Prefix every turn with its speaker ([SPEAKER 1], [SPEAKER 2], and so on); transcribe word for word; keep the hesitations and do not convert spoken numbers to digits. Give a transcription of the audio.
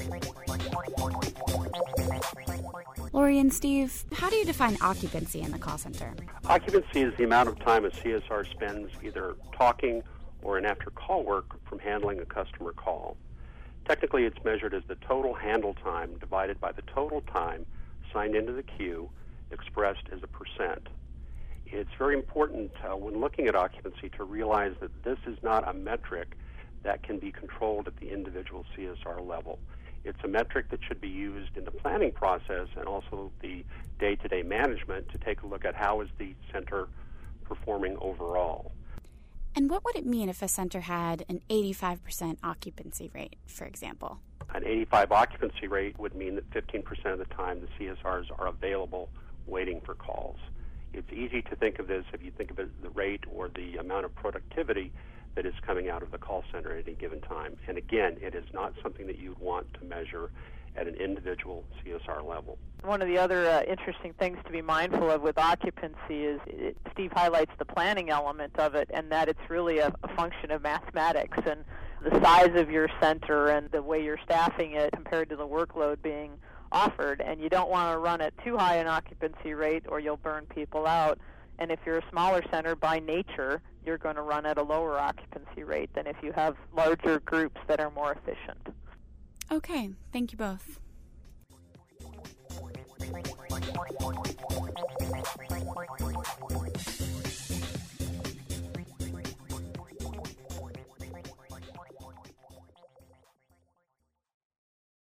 [SPEAKER 1] Lori and Steve, how do you define occupancy in the call center?
[SPEAKER 2] Occupancy is the amount of time a C S R spends either talking or in after-call work from handling a customer call. Technically, it's measured as the total handle time divided by the total time signed into the queue, expressed as a percent. It's very important uh, when looking at occupancy to realize that this is not a metric that can be controlled at the individual C S R level. It's a metric that should be used in the planning process and also the day-to-day management to take a look at how is the center performing overall.
[SPEAKER 1] And what would it mean if a center had an eighty-five percent occupancy rate, for example?
[SPEAKER 2] An eighty-five occupancy rate would mean that fifteen percent of the time the C S Rs are available waiting for calls. It's easy to think of this if you think of it as the rate or the amount of productivity that is coming out of the call center at any given time. And again, it is not something that you would want to measure at an individual C S R level.
[SPEAKER 3] One of the other uh, interesting things to be mindful of with occupancy is it, Steve highlights the planning element of it, and that it's really a, a function of mathematics and the size of your center and the way you're staffing it compared to the workload being offered. And you don't want to run at too high an occupancy rate or you'll burn people out. And if you're a smaller center, by nature, you're going to run at a lower occupancy rate than if you have larger groups that are more efficient.
[SPEAKER 1] Okay, thank you both.